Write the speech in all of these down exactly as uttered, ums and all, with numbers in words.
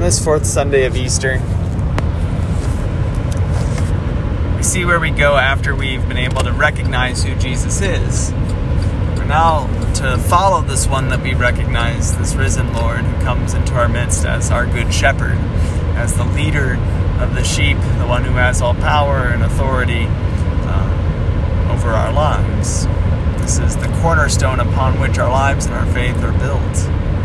famous fourth Sunday of Easter, we see where we go after we've been able to recognize who Jesus is. We're now to follow this one that we recognize, this risen Lord who comes into our midst as our good shepherd, as the leader of the sheep, the one who has all power and authority uh, over our lives. This is the cornerstone upon which our lives and our faith are built.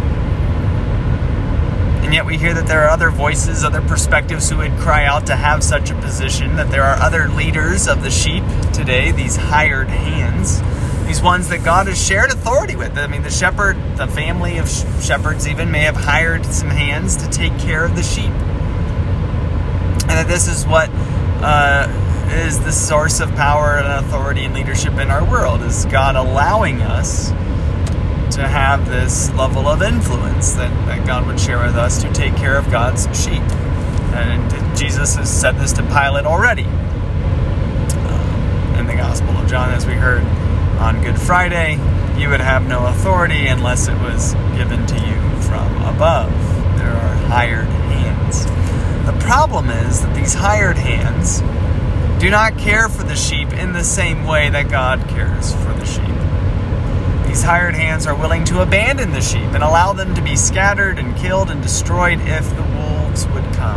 And yet we hear that there are other voices, other perspectives who would cry out to have such a position, that there are other leaders of the sheep today, these hired hands, these ones that God has shared authority with. I mean, the shepherd, the family of shepherds even, may have hired some hands to take care of the sheep. And that this is what uh, is the source of power and authority and leadership in our world, is God allowing us to have this level of influence that, that God would share with us to take care of God's sheep. And Jesus has said this to Pilate already uh, in the Gospel of John, as we heard on Good Friday. You would have no authority unless it was given to you from above. There are hired hands. The problem is that these hired hands do not care for the sheep in the same way that God cares for the sheep. These hired hands are willing to abandon the sheep and allow them to be scattered and killed and destroyed if the wolves would come.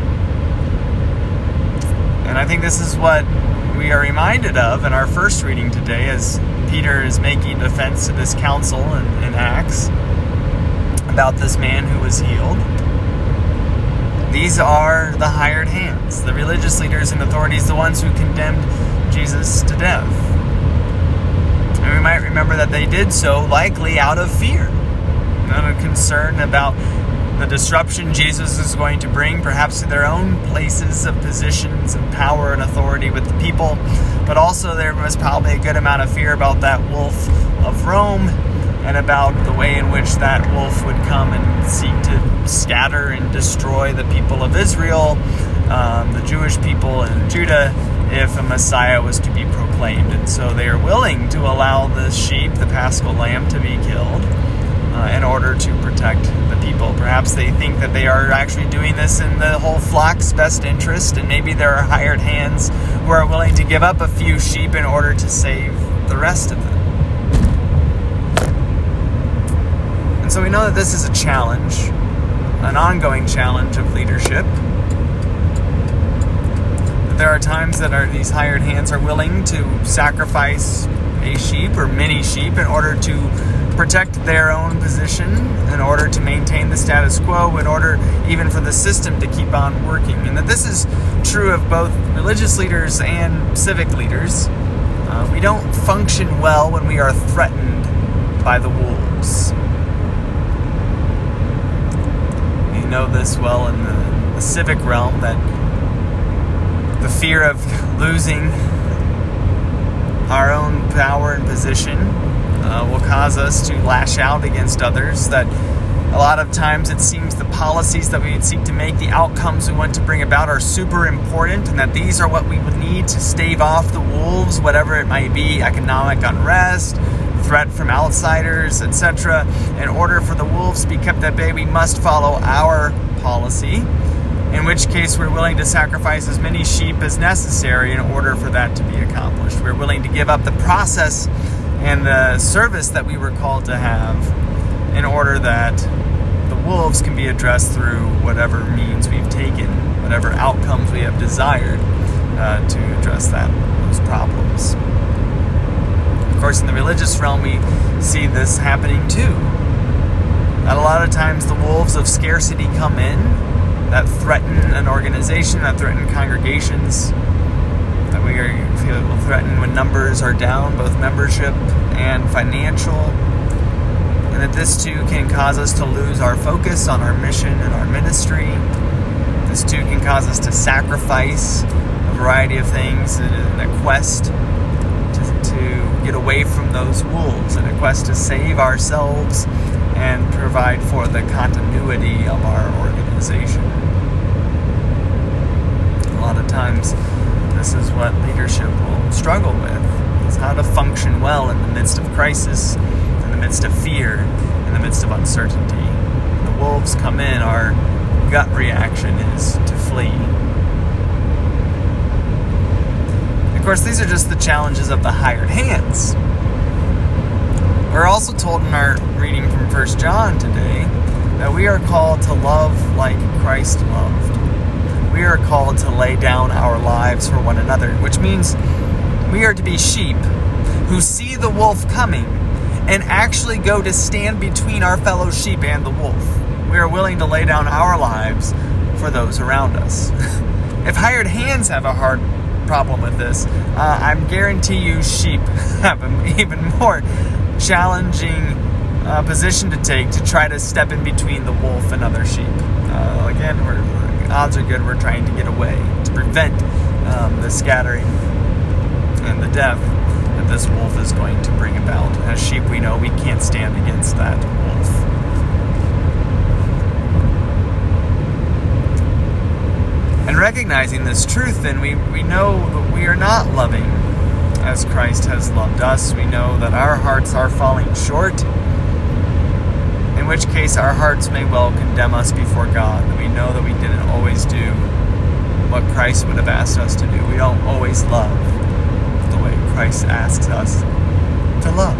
And I think this is what we are reminded of in our first reading today, as Peter is making defense to this council in, in Acts about this man who was healed. These are the hired hands, the religious leaders and authorities, the ones who condemned Jesus to death. And we might remember that they did so likely out of fear, out of concern about the disruption Jesus is going to bring, perhaps to their own places of positions and power and authority with the people. But also there was probably a good amount of fear about that wolf of Rome, and about the way in which that wolf would come and seek to scatter and destroy the people of Israel, um, the Jewish people in Judah, if a Messiah was to be proclaimed. And so they are willing to allow the sheep, the Paschal lamb, to be killed uh, in order to protect the people. Perhaps they think that they are actually doing this in the whole flock's best interest, and maybe there are hired hands who are willing to give up a few sheep in order to save the rest of them. And so we know that this is a challenge, an ongoing challenge of leadership. That there are times that are, these hired hands are willing to sacrifice a sheep or many sheep in order to protect their own position, in order to maintain the status quo, in order even for the system to keep on working. And that this is true of both religious leaders and civic leaders. Uh, we don't function well when we are threatened by the wolves. We know this well in the, the civic realm, that the fear of losing our own power and position uh, will cause us to lash out against others. That a lot of times it seems the policies that we seek to make, the outcomes we want to bring about, are super important, and that these are what we would need to stave off the wolves, whatever it might be, economic unrest, threat from outsiders, et cetera. In order for the wolves to be kept at bay, we must follow our policy, in which case we're willing to sacrifice as many sheep as necessary in order for that to be accomplished. We're willing to give up the process and the service that we were called to have in order that the wolves can be addressed through whatever means we've taken, whatever outcomes we have desired uh, to address that those problems. Of course, in the religious realm, we see this happening too. That a lot of times the wolves of scarcity come in, that threaten an organization, that threaten congregations, that we are feel threatened when numbers are down, both membership and financial, and that this too can cause us to lose our focus on our mission and our ministry. This too can cause us to sacrifice a variety of things in a quest to get away from those wolves, in a quest to save ourselves and provide for the continuity of our organization. A lot of times, this is what leadership will struggle with, is how to function well in the midst of crisis, in the midst of fear, in the midst of uncertainty. The wolves come in, our gut reaction is to flee. Of course, these are just the challenges of the hired hands. We're also told in our reading from First John today that we are called to love like Christ loved. We are called to lay down our lives for one another, which means we are to be sheep who see the wolf coming and actually go to stand between our fellow sheep and the wolf. We are willing to lay down our lives for those around us. If hired hands have a hard problem with this, uh, I guarantee you sheep have an even more challenging uh, position to take to try to step in between the wolf and other sheep. Uh, again, we're, odds are good we're trying to get away, to prevent um, the scattering and the death that this wolf is going to bring about. As sheep, we know we can't stand against that wolf. And recognizing this truth, then, we, we know that we are not loving as Christ has loved us. We know that our hearts are falling short, in which case our hearts may well condemn us before God. That we know that we didn't always do what Christ would have asked us to do. We don't always love the way Christ asks us to love.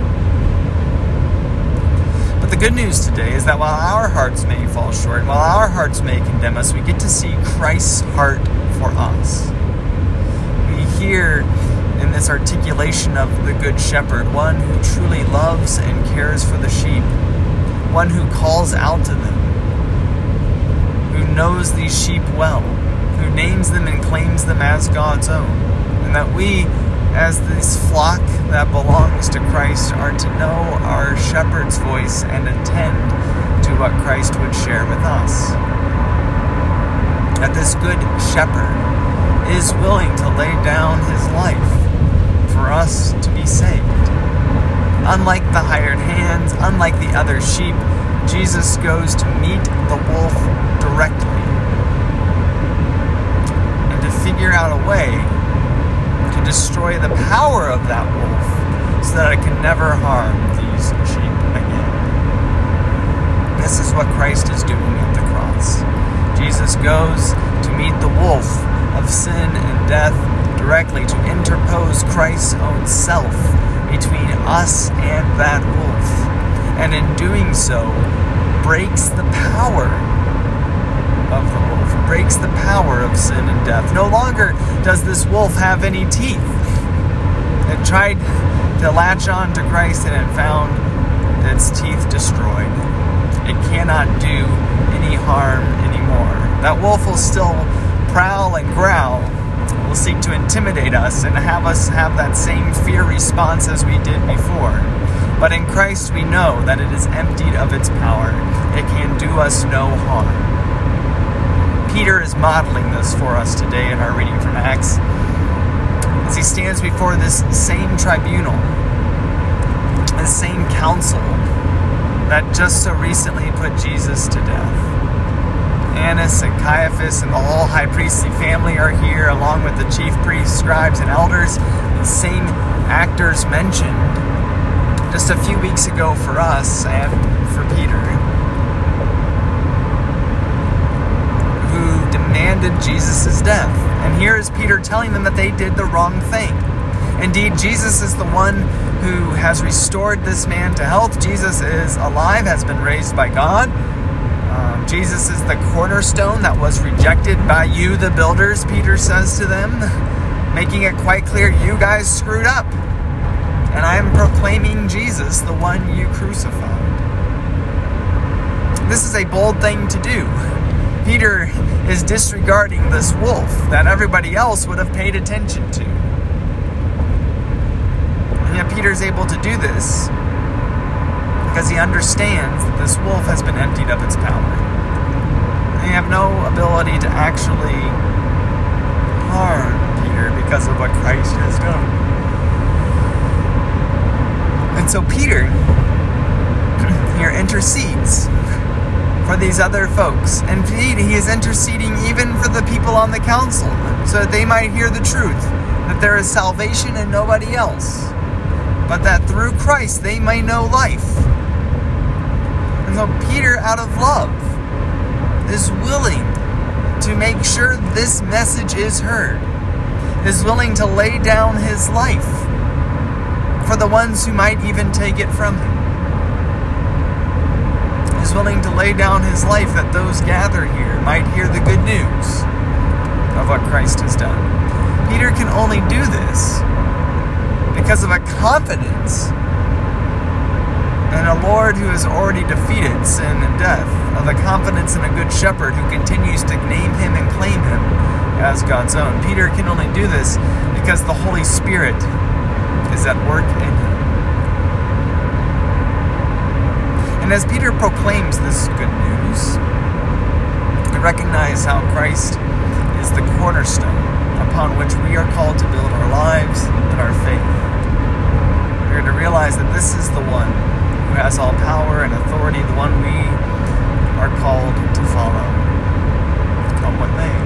But the good news today is that while our hearts may fall short, while our hearts may condemn us, we get to see Christ's heart for us. We hear in this articulation of the Good Shepherd, one who truly loves and cares for the sheep, one who calls out to them, who knows these sheep well, who names them and claims them as God's own, and that we, as this flock that belongs to Christ, are to know our shepherd's voice and attend to what Christ would share with us. That this good shepherd is willing to lay down his life for us to be saved. Unlike the hired hands, unlike the other sheep, Jesus goes to meet the wolf directly and to figure out a way to destroy the power of that wolf so that it can never harm these sheep again. This is what Christ is doing at the cross. Jesus goes to meet the wolf of sin and death directly, to interpose Christ's own self between us and that wolf, and in doing so breaks the power of the wolf, breaks the power of sin and death. No longer does this wolf have any teeth. It tried to latch on to Christ and it found its teeth destroyed. It cannot do any harm anymore. That wolf will still prowl and growl, will seek to intimidate us and have us have that same fear response as we did before. But in Christ we know that it is emptied of its power. It can do us no harm. Peter is modeling this for us today in our reading from Acts, as he stands before this same tribunal, this same council that just so recently put Jesus to death. Annas and Caiaphas and the whole high priestly family are here, along with the chief priests, scribes, and elders, the same actors mentioned just a few weeks ago for us and for Peter, who demanded Jesus' death. And here is Peter telling them that they did the wrong thing. Indeed, Jesus is the one who has restored this man to health. Jesus is alive, has been raised by God. Um, Jesus is the cornerstone that was rejected by you, the builders, Peter says to them, making it quite clear you guys screwed up. And I am proclaiming Jesus, the one you crucified. This is a bold thing to do. Peter is disregarding this wolf that everybody else would have paid attention to. And yet Peter is able to do this because he understands that this wolf has been emptied of its power. They have no ability to actually harm Peter because of what Christ has done. And so Peter here intercedes for these other folks. And indeed, he is interceding even for the people on the council, so that they might hear the truth, that there is salvation in nobody else, but that through Christ they may know life. And so Peter, out of love, is willing to make sure this message is heard, is willing to lay down his life for the ones who might even take it from him, is willing to lay down his life that those gathered here might hear the good news of what Christ has done. Peter can only do this because of a confidence in a Lord who has already defeated sin and death, of a confidence in a good shepherd who continues to name him and claim him as God's own. Peter can only do this because the Holy Spirit is at work in him. And as Peter proclaims this good news, we recognize how Christ is the cornerstone upon which we are called to build our lives and our faith. We are to realize that this is the one who has all power and authority, the one we are called to follow, come what may.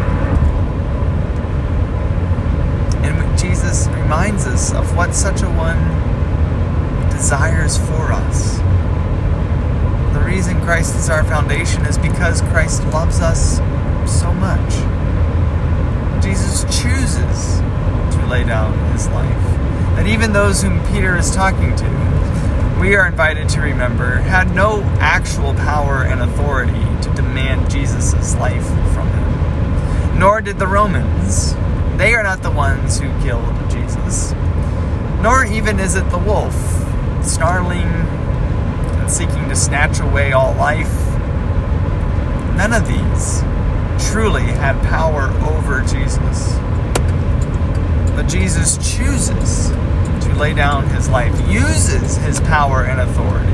And Jesus reminds us of what such a one desires for us. The reason Christ is our foundation is because Christ loves us so much. Jesus chooses to lay down his life. That even those whom Peter is talking to, we are invited to remember, had no actual power and authority to demand Jesus' life from him. Nor did the Romans. They are not the ones who killed Jesus. Nor even is it the wolf, snarling and seeking to snatch away all life. None of these truly had power over Jesus. But Jesus chooses to lay down his life, uses his power and authority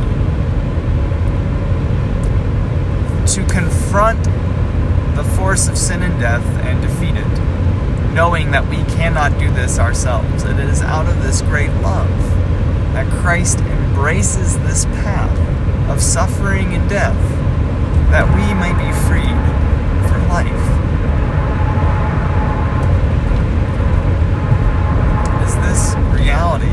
to confront the force of sin and death and defeat it, knowing that we cannot do this ourselves. It is out of this great love that Christ embraces this path of suffering and death, that we may be freed for life. It is this reality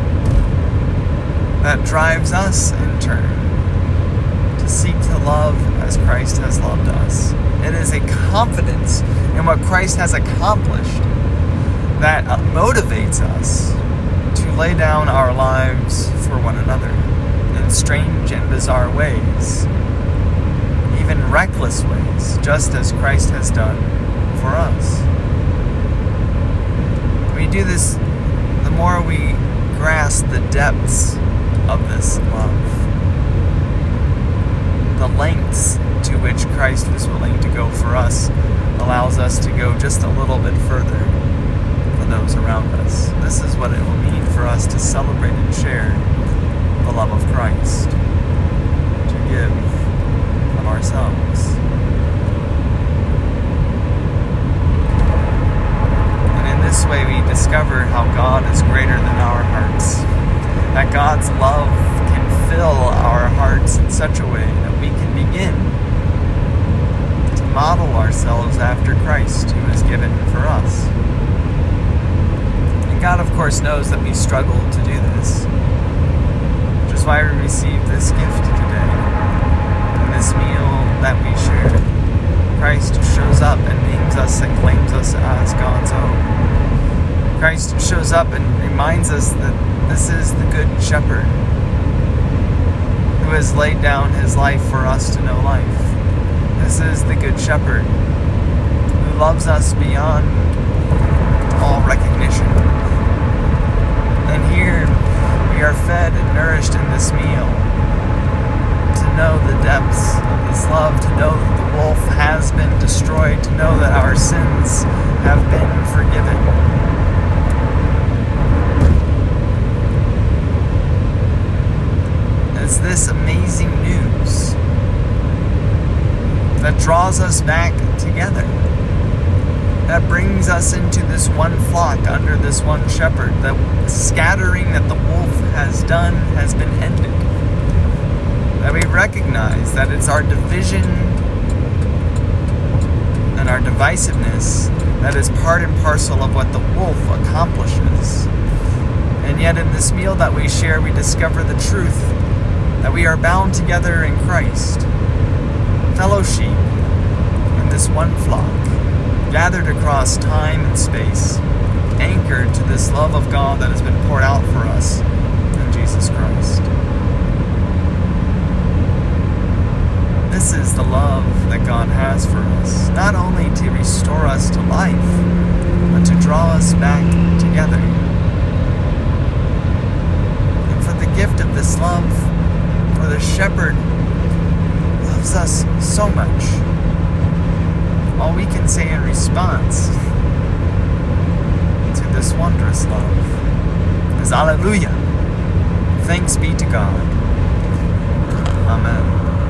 that drives us in turn to seek to love as Christ has loved us. It is a confidence in what Christ has accomplished that motivates us to lay down our lives for one another in strange and bizarre ways, even reckless ways, just as Christ has done for us. We do this the more we grasp the depths of this love, the lengths to which Christ was willing to go for us allows us to go just a little bit further for those around us. This is what it will mean for us to celebrate and share the love of Christ, to give of ourselves. And in this way we discover how God is greater than our hearts, that God's love can fill our hearts in such a way that we can begin to model ourselves after Christ, who is given for us. And God, of course, knows that we struggle to do this, which is why we receive this gift today, and this meal that we share. Christ shows up and names us and claims us as God's own. Christ shows up and reminds us that this is the Good Shepherd who has laid down his life for us to know life. This is the Good Shepherd who loves us beyond all recognition. And here we are fed and nourished in this meal to know the depths of his love, to know that the wolf has been destroyed, to know that our sins have been forgiven. It's this amazing news that draws us back together, that brings us into this one flock under this one shepherd. The scattering that the wolf has done has been ended. That we recognize that it's our division and our divisiveness that is part and parcel of what the wolf accomplishes. And yet in this meal that we share, we discover the truth that we are bound together in Christ. Fellowship this one flock, gathered across time and space, anchored to this love of God that has been poured out for us in Jesus Christ. This is the love that God has for us, not only to restore us to life, but to draw us back together. And for the gift of this love, for the shepherd loves us so much. All we can say in response to this wondrous love is Alleluia. Thanks be to God. Amen.